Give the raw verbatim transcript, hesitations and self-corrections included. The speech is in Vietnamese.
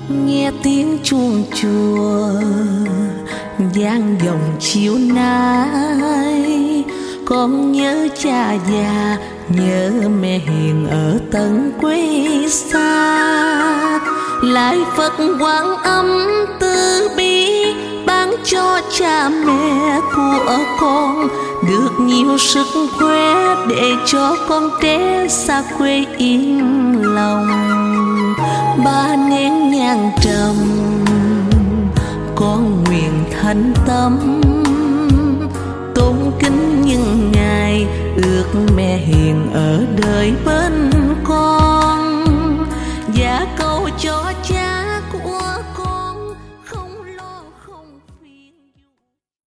nghe tiếng chuông chùa vang vọng chiều nay. Con nhớ cha già, nhớ mẹ hiền ở tận quê xa. Lại Phật Quan Âm từ bi ban cho cha mẹ của con được nhiều sức khỏe để cho con trẻ xa quê yên lòng. Ba nén nhang trầm con nguyện thành tâm tôn kính những ngày ước mẹ hiền ở đời bên